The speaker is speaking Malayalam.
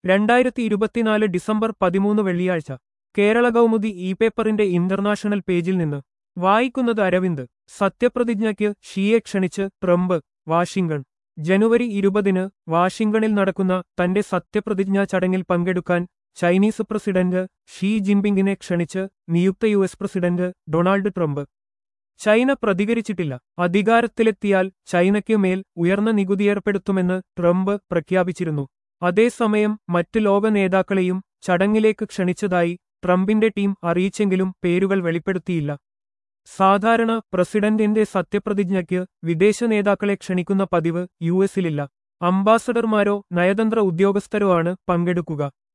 2024 ഡിസംബർ 13 വെള്ളിയാഴ്ച കേരള കൗമുദി ഇ പേപ്പറിന്റെ ഇന്റർനാഷണൽ പേജിൽ നിന്ന് വായിക്കുന്നത് അരവിന്ദ്. സത്യപ്രതിജ്ഞയ്ക്ക് ഷിയെ ക്ഷണിച്ച് ട്രംപ്. വാഷിംഗ്ടൺ. ജനുവരി 20 വാഷിംഗ്ടണിൽ നടക്കുന്ന തന്റെ സത്യപ്രതിജ്ഞാ ചടങ്ങിൽ പങ്കെടുക്കാൻ ചൈനീസ് പ്രസിഡന്റ് ഷീ ജിൻപിങ്ങിനെ ക്ഷണിച്ച് നിയുക്ത US president Donald Trump. China പ്രതികരിച്ചിട്ടില്ല. അധികാരത്തിലെത്തിയാൽ ചൈനയ്ക്ക് മേൽ ഉയർന്ന നികുതിയേർപ്പെടുത്തുമെന്ന് ട്രംപ് പ്രഖ്യാപിച്ചിരുന്നു. അതേസമയം മറ്റ് ലോക നേതാക്കളെയും ചടങ്ങിലേക്ക് ക്ഷണിച്ചതായി ട്രംപിന്റെ ടീം അറിയിച്ചെങ്കിലും പേരുകൾ വെളിപ്പെടുത്തിയില്ല. സാധാരണ പ്രസിഡന്റിന്റെ സത്യപ്രതിജ്ഞയ്ക്ക് വിദേശ നേതാക്കളെ ക്ഷണിക്കുന്ന പതിവ് യുഎസിലില്ല. അംബാസഡർമാരോ നയതന്ത്ര ഉദ്യോഗസ്ഥരോ ആണ് പങ്കെടുക്കുക.